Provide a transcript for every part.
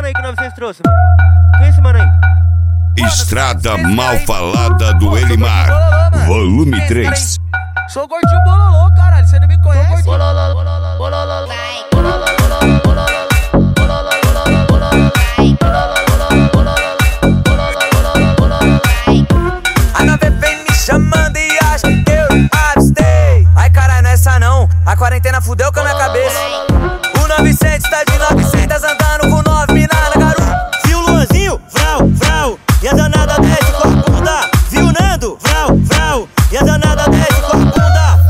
mano aí que 900 trouxe, mano? Quem é esse mano aí? Estrada Mal Falada do Elimar, volume 3. Sou gordinho bololô, caralho, você não me conhece? A nave vem me chamando e acha que eu abstei. Ai caralho, não é essa não, a quarentena fudeu com a minha cabeça. O 900 tá de 900 andando com 9 mina na garupa. Viu o Luanzinho? Vrau, vrau, e a danada desce com a bunda. Viu o Nando? Vrau, vrau, e a danada desce com a bunda.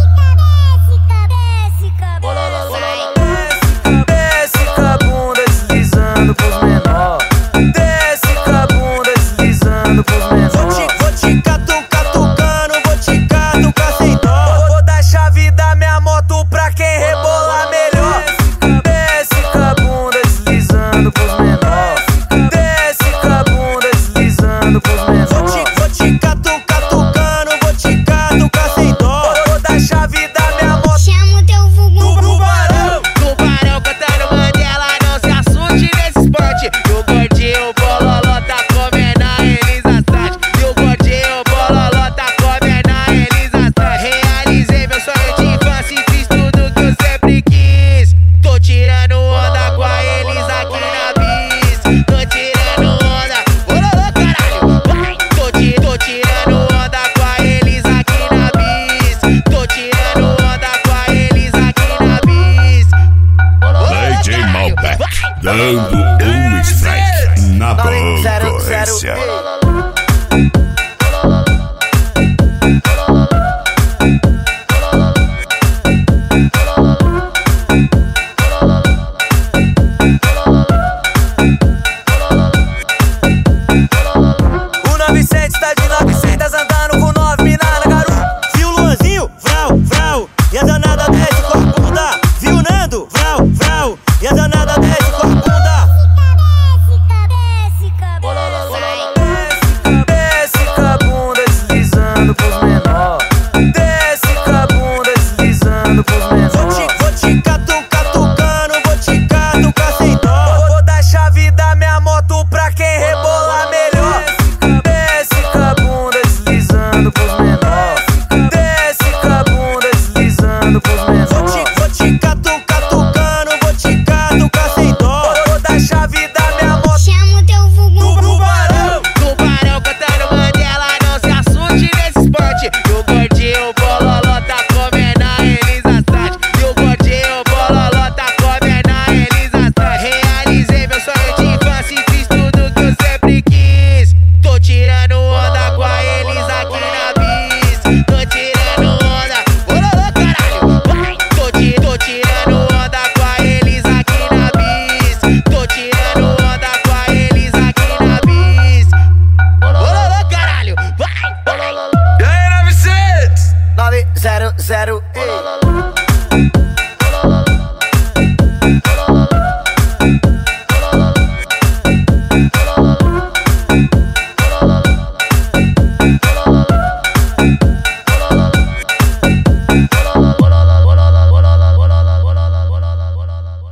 Desce com a bunda deslizando pros menor. Desce com a bunda deslizando pros menor. Vou te catucando, vou te catucar sem dó. Vou dar chave da minha moto pra quem rebolar melhor. Desce com a bunda deslizando pros menor. Desce com a bunda deslizando pros menor. Vou te catucando, vou te catucar sem dó. Vou dar chave da minha moto. Chama o teu vulgo Tubarão. Tubarão cantando Mandela, não se assuste nesse esporte. E o gordinho bololô tá comendo a Elisa Sade. E o gordinho bololô tá comendo a Elisa Sade. Realizei meu sonho de infância e fiz tudo que eu sempre quis. Tô tirando onda com a Elisa aqui na bis. Tô tirando onda, bololô caralho, vai. Tô tirando onda com a Elisa aqui na bis. Tô tirando onda com a Elisa aqui na bis. DJ Malbec, dando strike na concorrência. O 900 tá de 900 andando com 9 mina na garupa. Viu o Luanzinho? Vrau, vrau, e a danada desce com a bunda. Viu o Nando? Vrau, vrau.